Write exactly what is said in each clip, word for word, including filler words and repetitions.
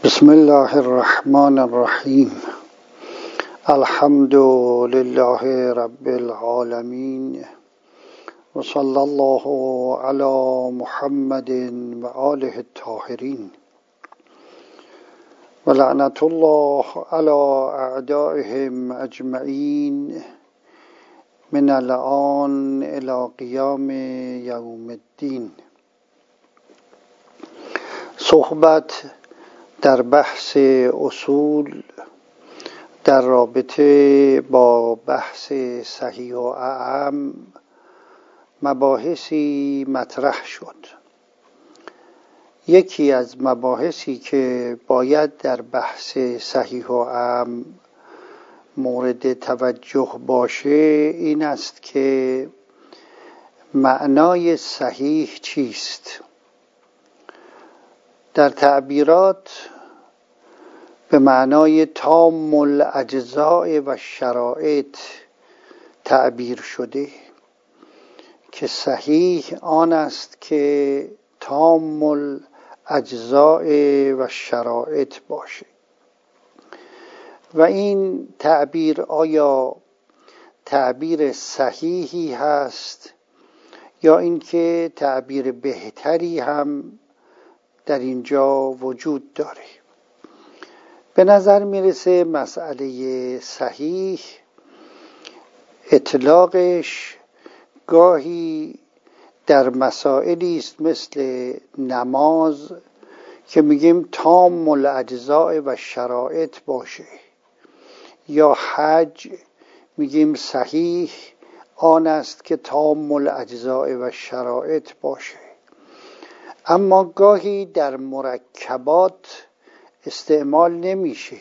بسم الله الرحمن الرحیم. الحمد لله رب العالمین و صلی الله علی محمد و آله الطاهرین و لعنت الله علی اعدائهم اجمعین من الآن الی قیام یوم الدین. صحبت در بحث اصول در رابطه با بحث صحیح و اعم مباحثی مطرح شد. یکی از مباحثی که باید در بحث صحیح و اعم مورد توجه باشه این است که معنای صحیح چیست؟ در تعبیرات به معنای تام الاجزاء و شرایط تعبیر شده که صحیح آن است که تام الاجزاء و شرایط باشه. و این تعبیر آیا تعبیر صحیحی هست یا اینکه تعبیر بهتری هم در اینجا وجود داره؟ به نظر میرسه مسئله صحیح اطلاقش گاهی در مسائلی است مثل نماز که میگیم تام الاجزاء و شرایط باشه، یا حج میگیم صحیح آن است که تام الاجزاء و شرایط باشه. اما گاهی در مرکبات استعمال نمیشه.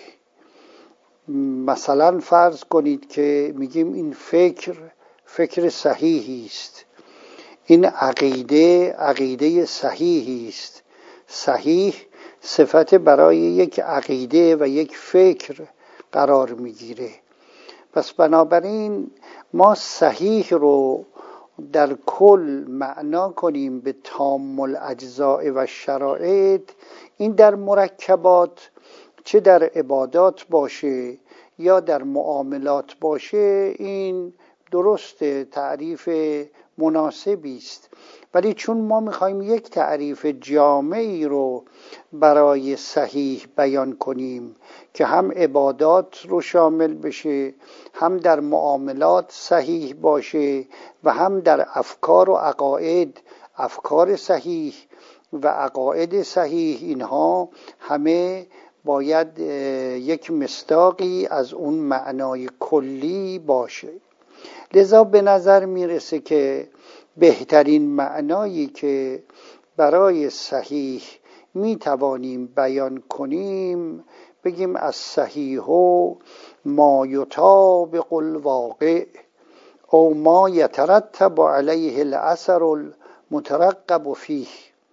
مثلا فرض کنید که میگیم این فکر فکر صحیحی است، این عقیده عقیده صحیحی است. صحیح صفت برای یک عقیده و یک فکر قرار میگیره. پس بنابراین ما صحیح رو در کل معنا کنیم به تام الاجزاء و شرایط، این در مرکبات چه در عبادات باشه یا در معاملات باشه این درست تعریف مناسبی است. ولی چون ما میخوایم یک تعریف جامعی رو برای صحیح بیان کنیم که هم عبادات رو شامل بشه، هم در معاملات صحیح باشه و هم در افکار و عقاید افکار صحیح و عقاید صحیح، اینها همه باید یک مصداقی از اون معنای کلی باشه. لذا به نظر میرسه که بهترین معنایی که برای صحیح میتوانیم بیان کنیم بگیم از صحیح ما یطابق الواقع او ما یترتب علیه الاثر المترقب فیه.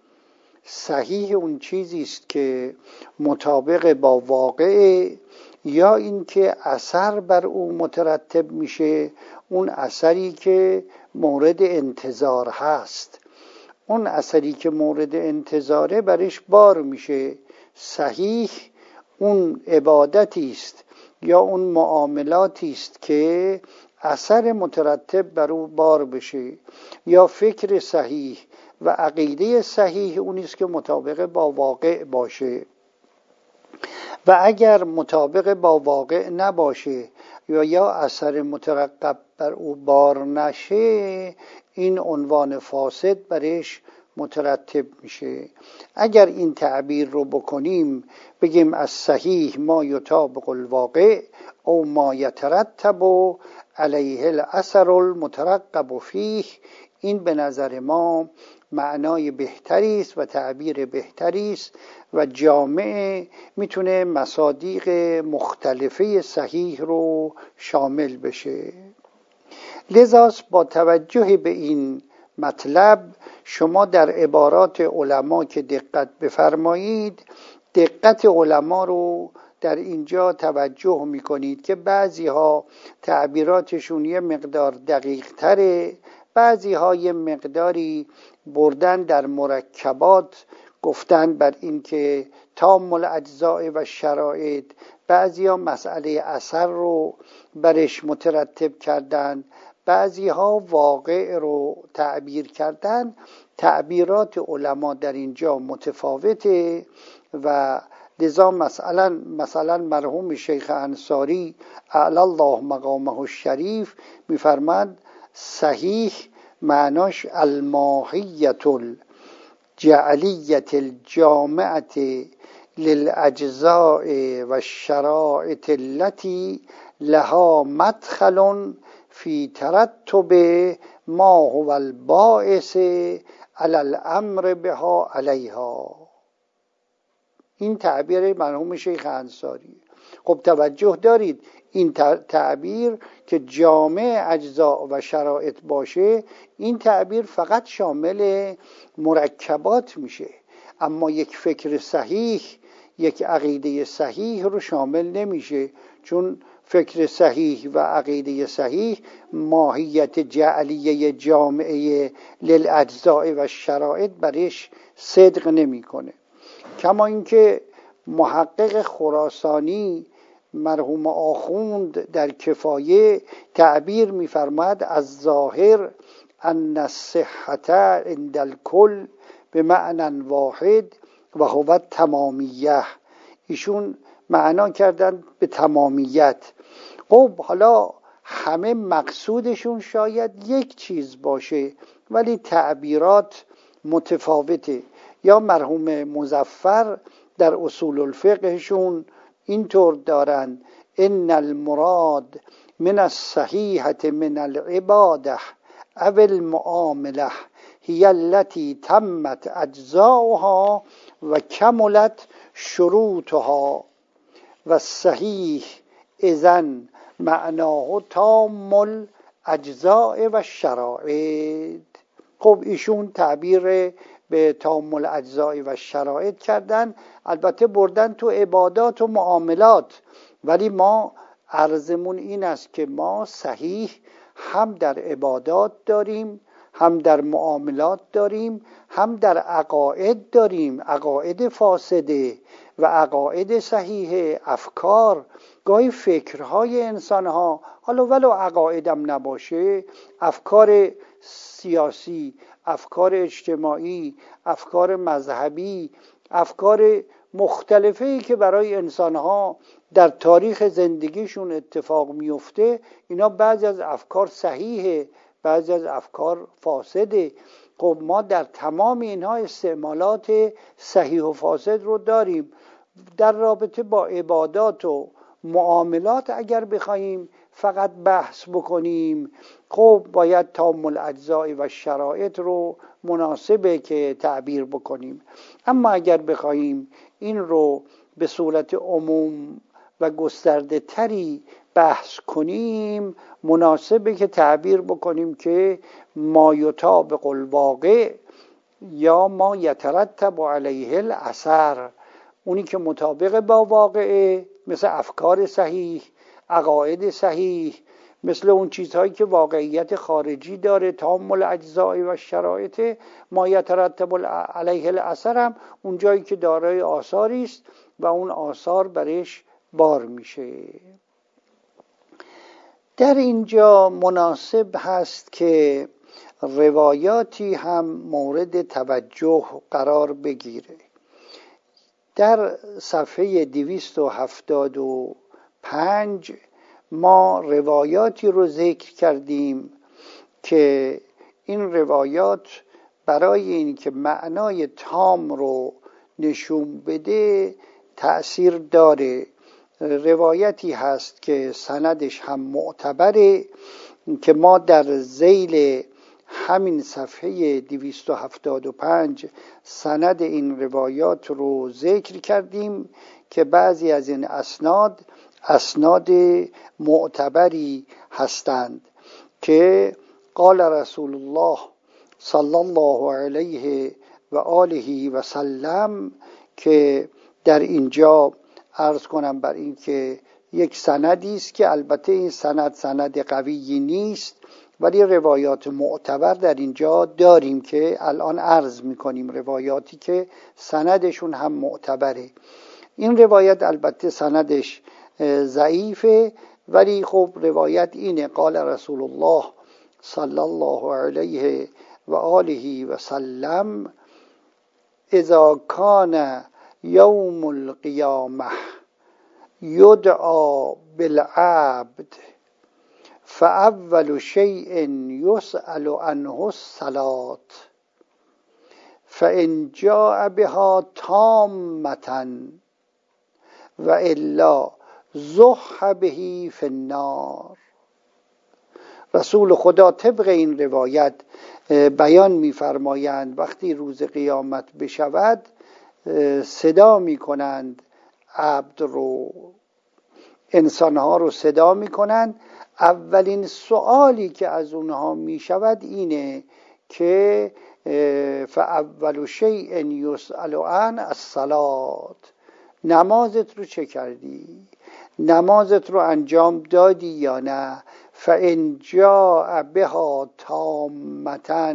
صحیح اون چیزی است که مطابق با واقع یا اینکه اثر بر او مترتب میشه، اون اثری که مورد انتظار هست، اون اثری که مورد انتظاره برش بار میشه. صحیح اون عبادتی است یا اون معاملاتی است که اثر مترتب بر او بار بشه، یا فکر صحیح و عقیده صحیح اون است که مطابق با واقع باشه. و اگر مطابق با واقع نباشه یا یا اثر مترقب بر او بار نشه، این عنوان فاسد برش مترتب میشه. اگر این تعبیر رو بکنیم بگیم از صحیح ما یطابق الواقع او ما یترتب علیه الاثر المترقب فیه، این به نظر ما معنای بهتری است و تعبیر بهتری است و جامع میتونه مصادیق مختلفه صحیح رو شامل بشه. لذا با توجه به این مطلب شما در عبارات علما که دقت بفرمایید، دقت علما رو در اینجا توجه میکنید که بعضی ها تعبیراتشون یه مقدار دقیق تره، بعضی ها یه مقداری بردن در مرکبات گفتن بر این که تام الاجزاء و شرایط، بعضی ها مسئله اثر رو برش مترتب کردن، بعضی ها واقع رو تعبیر کردن. تعبیرات علما در اینجا متفاوته و لذا مثلا مثلا مرحوم شیخ انصاری اعلی الله مقامه الشریف میفرماد صحیح معناش الماهیت الجعلیت الجامعه للاجزاء و الشرائط التي لها مدخل فی ترتب ما هو الباعث علی الامر بها علیها. این تعبیر مرحوم شیخ انصاری. خب توجه دارید این تعبیر که جامع اجزا و شرایط باشه، این تعبیر فقط شامل مرکبات میشه، اما یک فکر صحیح، یک عقیده صحیح رو شامل نمیشه، چون فکر صحیح و عقیده صحیح ماهیت جعلیه جامعه للاجزاء و شرایط برش صدق نمیکنه. کما اینکه محقق خراسانی مرحوم آخوند در کفایه تعبیر می‌فرماید از ظاهر ان الصحة عند الکل به معنی واحد و هو تمامیه. ایشون معنا کردن به تمامیت. خب حالا همه مقصودشون شاید یک چیز باشه ولی تعبیرات متفاوته. یا مرحوم مظفر در اصول الفقهشون اینطور دارن ان المراد من الصحیحة من العباده او المعامله هی التي تمت اجزاؤها و کملت شروطها و الصحیح اذن معناه تام الاجزاء و شرایط. خب ایشون تعبیر به تام الاجزاء و شرایط کردن، البته بردن تو عبادات و معاملات، ولی ما عرضمون این است که ما صحیح هم در عبادات داریم، هم در معاملات داریم، هم در عقاید داریم، عقاید فاسده و عقاید صحیح، افکار. گاهی فکرهای انسانها حالا ولو عقایدم نباشه، افکار سیاسی، افکار اجتماعی، افکار مذهبی، افکار مختلفی که برای انسانها در تاریخ زندگیشون اتفاق میفته، اینا بعضی از افکار صحیحه، بعضی از افکار فاسده. خب ما در تمام اینها استعمالات صحیح و فاسد رو داریم. در رابطه با عبادات و معاملات اگر بخوایم فقط بحث بکنیم، خب باید تام الاجزاء و شرایط رو مناسبه که تعبیر بکنیم. اما اگر بخوایم این رو به صورت عموم و گسترده تری بحث کنیم، مناسبه که تعبیر بکنیم که ما یطابق الواقع یا ما یترتب علیه الاثر، اونی که مطابق با واقعه، مثل افکار صحیح، عقاید صحیح، مثل اون چیزهایی که واقعیت خارجی داره، تام الاجزاء و شرایط. ما یترتب علیه الاثر هم اون جایی که دارای آثاری است و اون آثار برش بار میشه. در اینجا مناسب هست که روایاتی هم مورد توجه قرار بگیره. در صفحه دویست و هفتاد و پنج ما روایاتی رو ذکر کردیم که این روایات برای این که معنای تام رو نشون بده تأثیر داره. روایتی هست که سندش هم معتبره که ما در ذیل همین صفحه دویست و هفتاد و پنج سند این روایات رو ذکر کردیم که بعضی از این اسناد اسناد معتبری هستند که قال رسول الله صلی الله علیه و آله و سلم، که در اینجا عرض کنم بر این که یک سندی است که البته این سند سند قویی نیست ولی روایات معتبر در اینجا داریم که الان عرض میکنیم، روایاتی که سندشون هم معتبره. این روایت البته سندش ضعیفه، ولی خب روایت اینه: قال رسول الله صلی الله علیه و آله و سلم اذا کان یوم القیامه یدعا بالعبد فاول شیء یسأل عنه الصلاة فان جاء بها تامة والا زح به فی النار. رسول خدا طبق این روایت بیان می‌فرمایند وقتی روز قیامت بشود صدا می‌کنند عبد رو، انسانها رو صدا می‌کنند. اولین سوالی که از اونها می‌شود اینه که فاول شیء یسأل عنه الصلاة، نمازت رو چه کردی؟ نمازت رو انجام دادی یا نه؟ فان جاء بها تامة،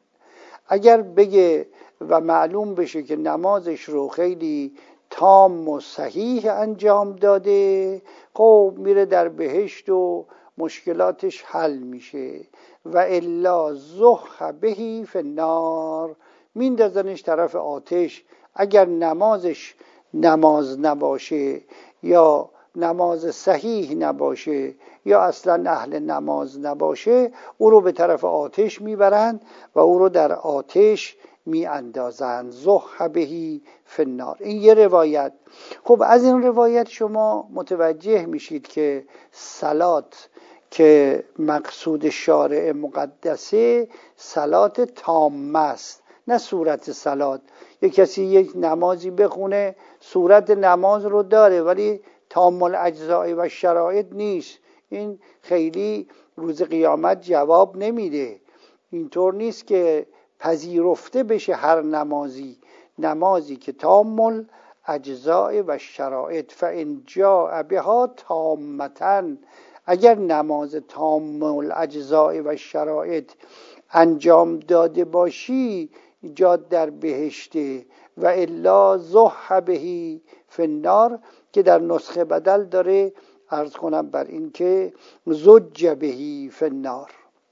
اگر بگه و معلوم بشه که نمازش رو خیلی تام و صحیح انجام داده، خب میره در بهشت و مشکلاتش حل میشه. و الا زح به فی النار، میندازنش طرف آتش. اگر نمازش نماز نباشه یا نماز صحیح نباشه یا اصلا اهل نماز نباشه، او رو به طرف آتش میبرند و او رو در آتش میاندازند. زح به فی النار. این یه روایت. خب از این روایت شما متوجه میشید که صلات که مقصود شارع مقدسه صلات تامه است، نه صورت صلات. یک کسی یک نمازی بخونه صورت نماز رو داره ولی تام الاجزاء و شرایط نیست، این خیلی روز قیامت جواب نمیده. اینطور نیست که پذیرفته بشه هر نمازی، نمازی که تام الاجزاء و شرایط. فان جاء بها تامة، اگر نماز تام الاجزاء و شرایط انجام داده باشی جاد در بهشته. و الا زح به فی النار که در نسخه بدل داره عرض کنم بر این که زج به فی النار.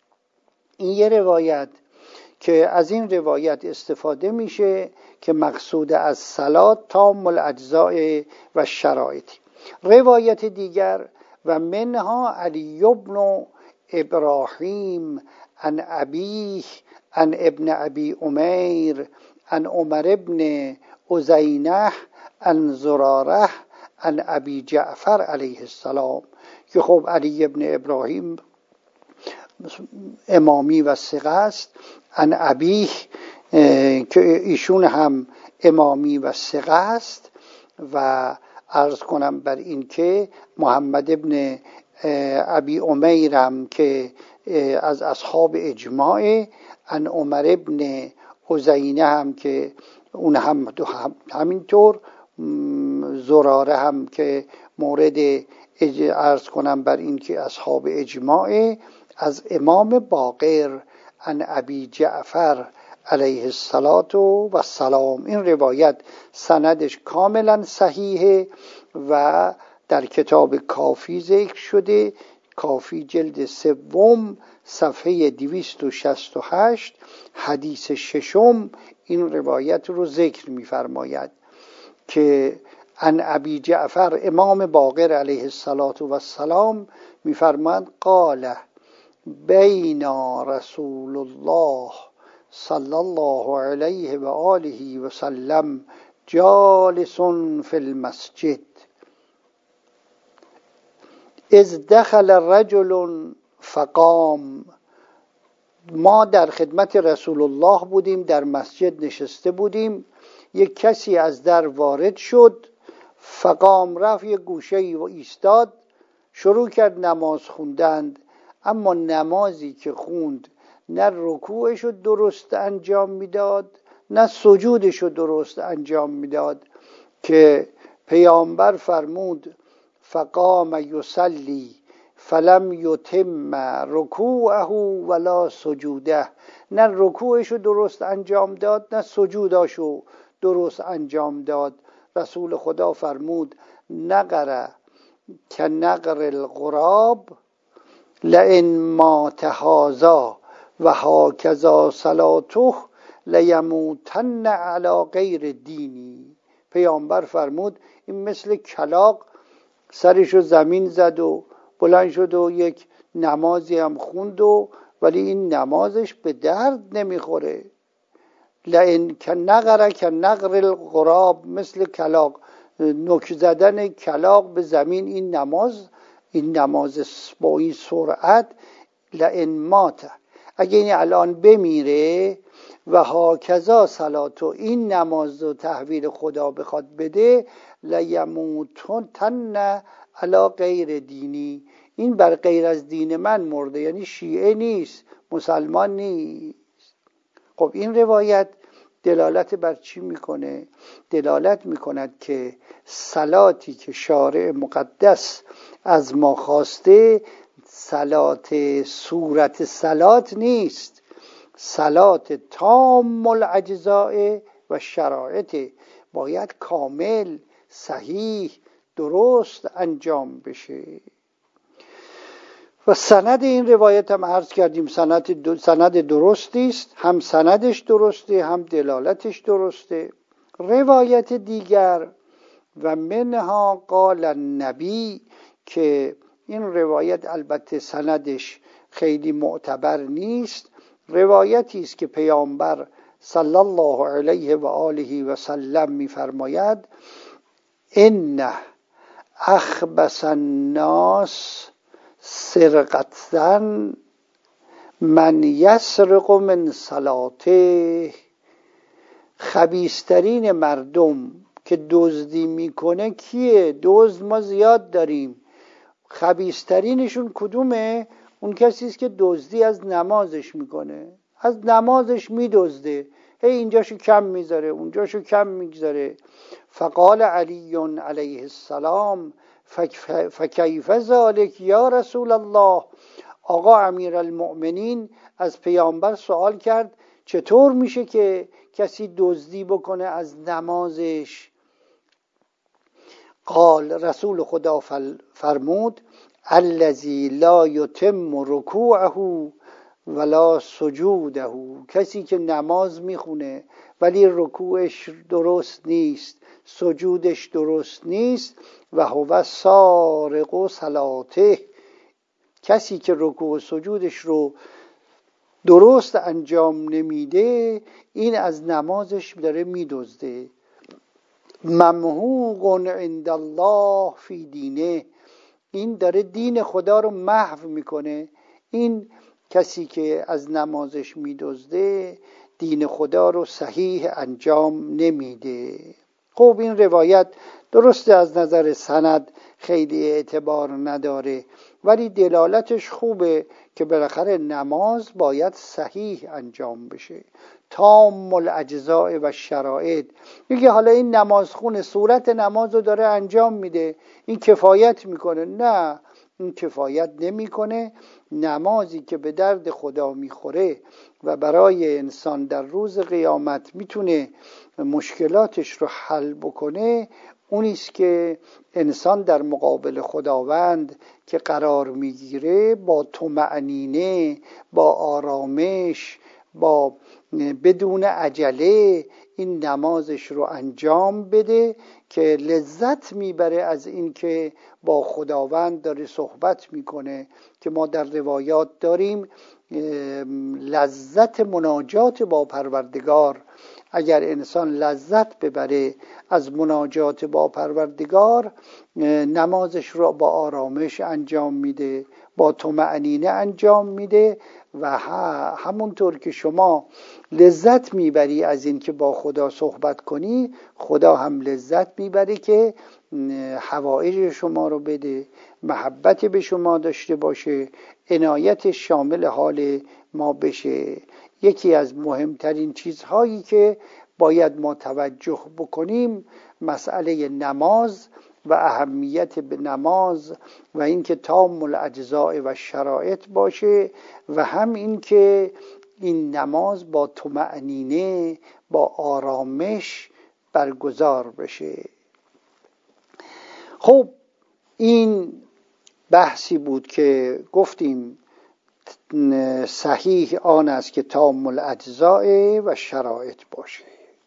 این یه روایت که از این روایت استفاده میشه که مقصود از صلات تام الاجزاء و شرایط. روایت دیگر: و منها علی بن ابراهیم عن ابیه عن ابن ابی امیر عن عمر بن ازینه عن زراره عن ابی جعفر علیه السلام، که خب علی بن ابراهیم امامی و ثقه است، عن ابیه که ایشون هم امامی و ثقه است، و عرض کنم بر این که محمد ابن ابی امیر هم که از اصحاب اجماع، عن عمر ابن ازینه هم که اون هم همینطور، زراره هم که مورد عرض کنم بر این که اصحاب اجماع، از امام باقر عن ابی جعفر علیه السلام. این روایت سندش کاملا صحیحه و در کتاب کافی ذکر شده. کافی جلد سوم صفحه دویست و شصت و هشت حدیث ششم این روایت رو ذکر می‌فرماید که عن ابی جعفر امام باقر علیه السلام می‌فرماید قال بینا رسول الله صلی الله علیه و آله و سلم جالس فی المسجد اذ دخل رجل فقام. ما در خدمت رسول الله بودیم، در مسجد نشسته بودیم، یک کسی از در وارد شد، فقام، رفت یک گوشه و ایستاد، شروع کرد نماز خوندند. اما نمازی که خوند نه رکوعش رو درست انجام میداد نه سجودش رو درست انجام میداد، که پیامبر فرمود فقام یصلی فلم یتم رکوعه ولا سجوده، نه رکوعشو درست انجام داد نه سجوداشو درست انجام داد. رسول خدا فرمود نقر که نقر الغراب لئن مات هذا و هاکذا صلاته لیموتن علی غیر دینی. پیامبر فرمود این مثل کلاغ سرشو زمین زد و بلند شد و یک نمازی هم خوند و ولی این نمازش به درد نمیخوره. لئن که نقر که نقر الغراب، مثل کلاغ، نوک زدن کلاغ به زمین این نماز، این نماز با این سرعت. لئن مات، اگه این الان بمیره، و هاکذا صلاتو، این نماز رو تحویل خدا بخواد بده، لیموتن علی غیر دینی، این بر غیر از دین من مرده، یعنی شیعه نیست، مسلمان نیست. خب این روایت دلالت بر چی میکنه؟ دلالت میکند که صلاتی که شارع مقدس از ما خواسته صلات صورت صلات نیست، صلات تام الاجزاء و شرایط، باید کامل، صحیح، درست انجام بشه. و سند این روایت هم عرض کردیم سند سند درستی است، هم سندش درسته هم دلالتش درسته. روایت دیگر و منها قال النبی، که این روایت البته سندش خیلی معتبر نیست، روایتی است که پیامبر صلی الله علیه و آله و سلم می‌فرماید ان اخبث الناس سرقتن من یسرق من صلاته، خبیث‌ترین مردم که دزدی میکنه کیه؟ دزد ما زیاد داریم، خبیث‌ترینشون کدومه؟ اون کسی است که دزدی از نمازش میکنه، از نمازش میدزده، هی اینجاشو کم میذاره اونجاشو کم میذاره. فقال علی علیه السلام فکیف ذلک یا رسول الله، آقا امیرالمؤمنین از پیامبر سوال کرد چطور میشه که کسی دزدی بکنه از نمازش؟ قال، رسول خدا فرمود الذی لا یتم رکوعه ولا سجوده، کسی که نماز میخونه ولی رکوعش درست نیست، سجودش درست نیست، و هو سارق صلاته، کسی که رکوع و سجودش رو درست انجام نمیده این از نمازش داره میدزده. ممحوق عند الله فی دینه، این داره دین خدا رو محو میکنه. این کسی که از نمازش میدزده دین خدا رو صحیح انجام نمیده. خب این روایت درسته از نظر سند خیلی اعتبار نداره، ولی دلالتش خوبه که بالاخره نماز باید صحیح انجام بشه، تام الاجزاء و شرایط. میگه حالا این نمازخون صورت نماز رو داره انجام میده، این کفایت میکنه؟ نه، این کفایت نمیکنه. نمازی که به درد خدا میخوره و برای انسان در روز قیامت میتونه مشکلاتش رو حل بکنه، اونیست که انسان در مقابل خداوند که قرار میگیره با طمأنینه، با آرامش، با بدون عجله این نمازش رو انجام بده که لذت میبره از این که با خداوند داره صحبت میکنه. که ما در روایات داریم لذت مناجات با پروردگار، اگر انسان لذت ببره از مناجات با پروردگار نمازش رو با آرامش انجام میده، با طمأنینه انجام میده، و همونطور که شما لذت میبری از این که با خدا صحبت کنی، خدا هم لذت میبری که حوائج شما رو بده، محبت به شما داشته باشه، عنایت شامل حال ما بشه. یکی از مهمترین چیزهایی که باید ما توجه بکنیم مسئله نماز و اهمیت به نماز و اینکه تام الاجزاء و شرایط باشه و هم اینکه این نماز با طمأنینه با آرامش برگزار بشه. خب این بحثی بود که گفتیم صحیح آن است که تام الاجزاء و شرایط باشه.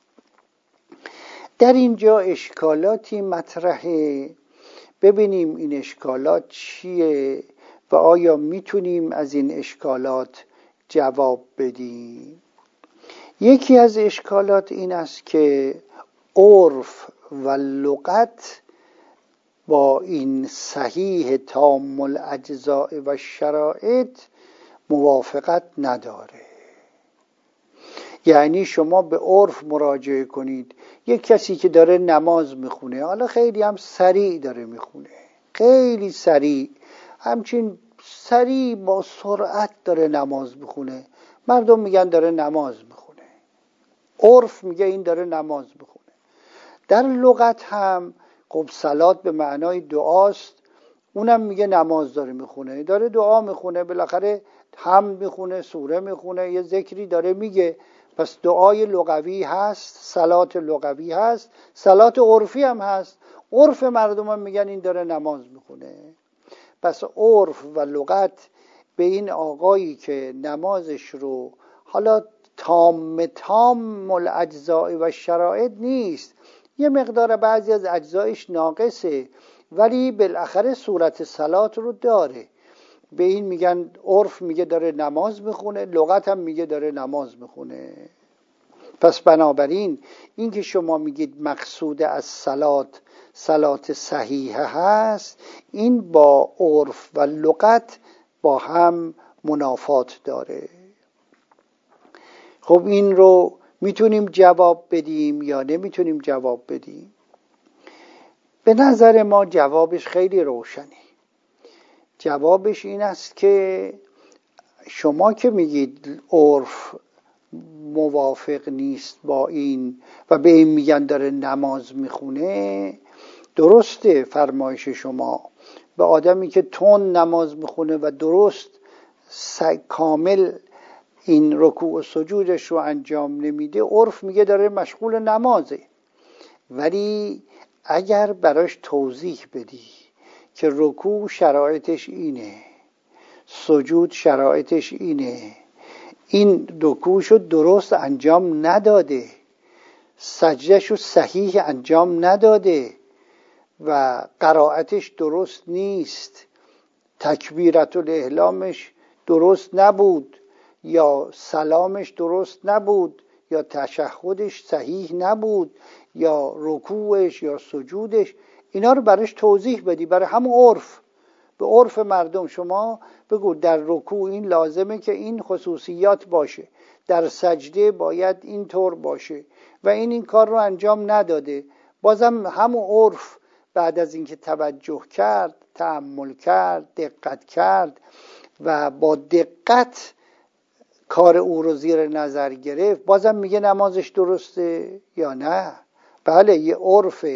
در اینجا اشکالاتی مطرحه، ببینیم این اشکالات چیه و آیا میتونیم از این اشکالات جواب بدیم. یکی از اشکالات این است که عرف و لغت با این صحیح تام الاجزاء و شرایط موافقت نداره. یعنی شما به عرف مراجعه کنید، یک کسی که داره نماز میخونه، حالا خیلی هم سریع داره میخونه، خیلی سریع، همچین سریع با سرعت داره نماز میخونه، مردم میگن داره نماز میخونه، عرف میگه این داره نماز میخونه. در لغت هم خب صلات به معنای دعاست، اونم میگه نماز داره میخونه، داره دعا میخونه، بالاخره حمد میخونه، سوره میخونه، یه ذکری داره میگه، پس دعای لغوی هست، صلات لغوی هست، صلات عرفی هم هست، عرف مردم هم میگن این داره نماز میخونه. پس عرف و لغت به این آقایی که نمازش رو حالا تام تام الاجزاء و شرایط نیست، یه مقدار بعضی از اجزایش ناقصه ولی بالاخره صورت صلات رو داره، به این میگن عرف میگه داره نماز میخونه، لغت هم میگه داره نماز میخونه. پس بنابراین این که شما میگید مقصود از صلات صلات صحیحه هست، این با عرف و لغت با هم منافات داره. خب این رو میتونیم جواب بدیم یا نمیتونیم جواب بدیم؟ به نظر ما جوابش خیلی روشنه. جوابش این است که شما که میگید عرف موافق نیست با این و به این میگن داره نماز میخونه، درسته فرمایش شما، به آدمی که تون نماز میخونه و درست کامل این رکوع و سجودش رو انجام نمیده، عرف میگه داره مشغول نمازه. ولی اگر براش توضیح بدی که رکوع شرایطش اینه، سجود شرایطش اینه، این رکوعشو درست انجام نداده، سجدهشو صحیح انجام نداده و قرائتش درست نیست، تکبیرت الاحرامش درست نبود یا سلامش درست نبود یا تشهدش صحیح نبود یا رکوعش یا سجودش، اینا رو براش توضیح بدی، برای همون عرف، به عرف مردم شما بگو در رکوع این لازمه که این خصوصیات باشه، در سجده باید این طور باشه و این این کار رو انجام نداده. بازم همون عرف بعد از اینکه توجه کرد، تأمل کرد، دقت کرد و با دقت کار او رو زیر نظر گرفت، بازم میگه نمازش درسته یا نه؟ بله، یه عرف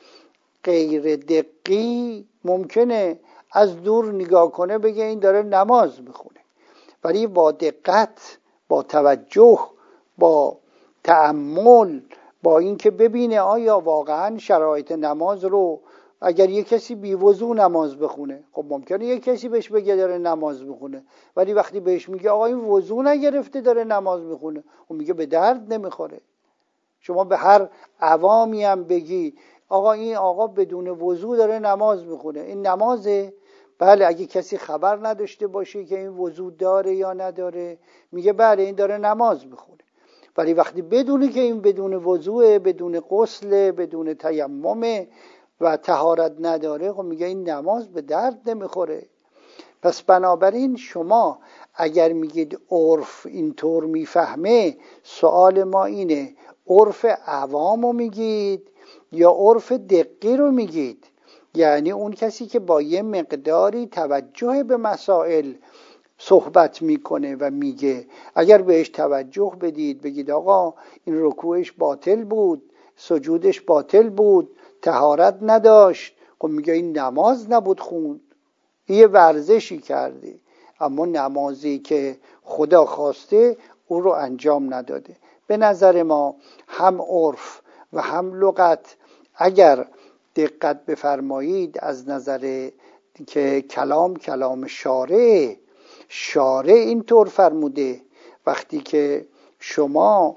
غیر دقیق ممکنه از دور نگاه کنه بگه این داره نماز میخونه، ولی با دقت، با توجه، با تأمل، با اینکه ببینه آیا واقعا شرایط نماز رو، اگر یک کسی بی وضو نماز بخونه، خب ممکنه یک کسی بهش بگه داره نماز میخونه، ولی وقتی بهش میگه آقا این وضو نگرفته داره نماز میخونه، اون میگه به درد نمیخوره. شما به هر عوامی هم بگی آقا این آقا بدون وضو داره نماز میخونه، این نمازه؟ بله، اگه کسی خبر نداشته باشه که این وضو داره یا نداره، میگه بله این داره نماز میخونه. ولی وقتی بدونی که این بدون وضوء، بدون غسل، بدون تیمم و طهارت نداره، خب میگه این نماز به درد نمیخوره. پس بنابراین شما اگر میگید عرف اینطور میفهمه، سوال ما اینه عرف عوامو میگید یا عرف دقیق رو میگید؟ یعنی اون کسی که با یه مقداری توجه به مسائل صحبت میکنه و میگه، اگر بهش توجه بدید، بگید آقا این رکوعش باطل بود، سجودش باطل بود، طهارت نداشت، خب میگه این نماز نبود خوند، یه ورزشی کرده، اما نمازی که خدا خواسته او رو انجام نداده. به نظر ما هم عرف و هم لغت اگر دقت بفرمایید از نظر که کلام کلام شارع شارع اینطور فرموده وقتی که شما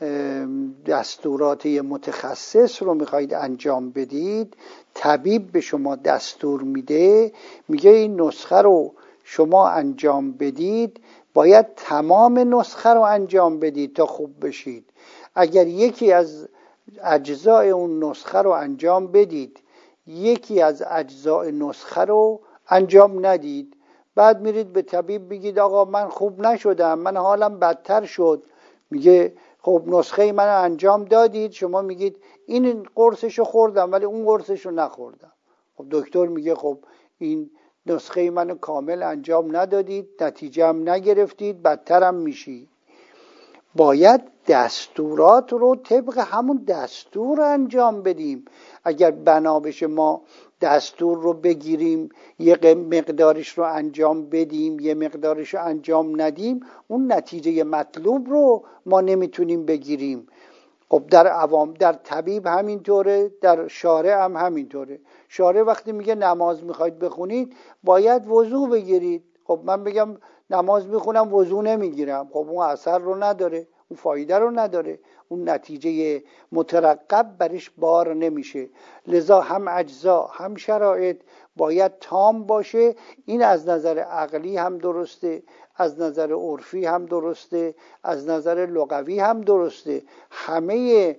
دستورات متخصص رو میخواید انجام بدید، طبیب به شما دستور میده، میگه این نسخه رو شما انجام بدید، باید تمام نسخه رو انجام بدید تا خوب بشید. اگر یکی از اجزای اون نسخه رو انجام بدید، یکی از اجزای نسخه رو انجام ندید، بعد میرید به طبیب بگید آقا من خوب نشدم، من حالم بدتر شد، میگه خب نسخه من انجام دادید، شما میگید این قرصشو خوردم ولی اون قرصشو نخوردم. خب دکتر میگه خب این نسخه منو کامل انجام ندادید، نتیجه هم نگرفتید، بدترم میشی. باید دستورات رو طبق همون دستور انجام بدیم. اگر بنا بشه ما دستور رو بگیریم یه مقدارش رو انجام بدیم یه مقدارش رو انجام ندیم، اون نتیجه مطلوب رو ما نمیتونیم بگیریم. خب در عوام در طبیب همینطوره، در شارع هم همینطوره. شارع وقتی میگه نماز میخواید بخونید باید وضو بگیرید، خب من بگم نماز میخونم وضو نمیگیرم، خب اون اثر رو نداره، اون فایده رو نداره، اون نتیجه مترقب برش بار نمیشه. لذا هم اجزا هم شرایط باید تام باشه. این از نظر عقلی هم درسته، از نظر عرفی هم درسته، از نظر لغوی هم درسته. همه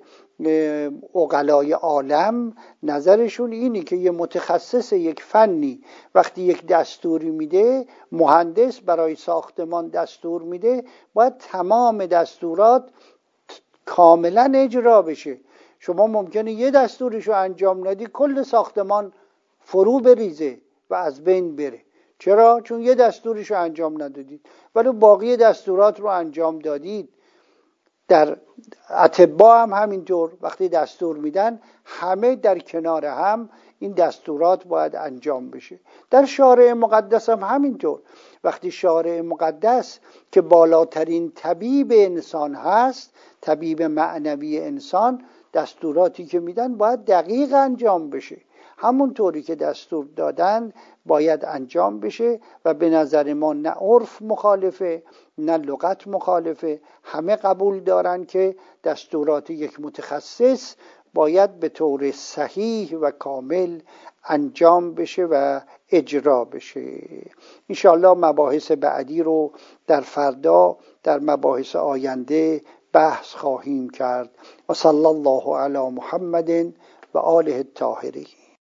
عقلای عالم نظرشون اینی که یه متخصص یک فنی وقتی یک دستوری میده، مهندس برای ساختمان دستور میده، باید تمام دستورات کاملا اجرا بشه. شما ممکنه یه دستورشو انجام ندی کل ساختمان فرو بریزه و از بین بره. چرا؟ چون یه دستورشو انجام ندادید ولی باقی دستورات رو انجام دادید. در اطباء هم همینطور، وقتی دستور میدن همه در کنار هم این دستورات باید انجام بشه. در شارع مقدس هم همینطور، وقتی شارع مقدس که بالاترین طبیب انسان هست، طبیب معنوی انسان، دستوراتی که میدن باید دقیق انجام بشه، همون طوری که دستور دادن باید انجام بشه. و به نظر ما نه عرف مخالفه نه لغت مخالفه، همه قبول دارن که دستورات یک متخصص باید به طور صحیح و کامل انجام بشه و اجرا بشه. انشاءالله مباحث بعدی رو در فردا در مباحث آینده بحث خواهیم کرد. و صلی الله علی محمد و آله الطاهرین.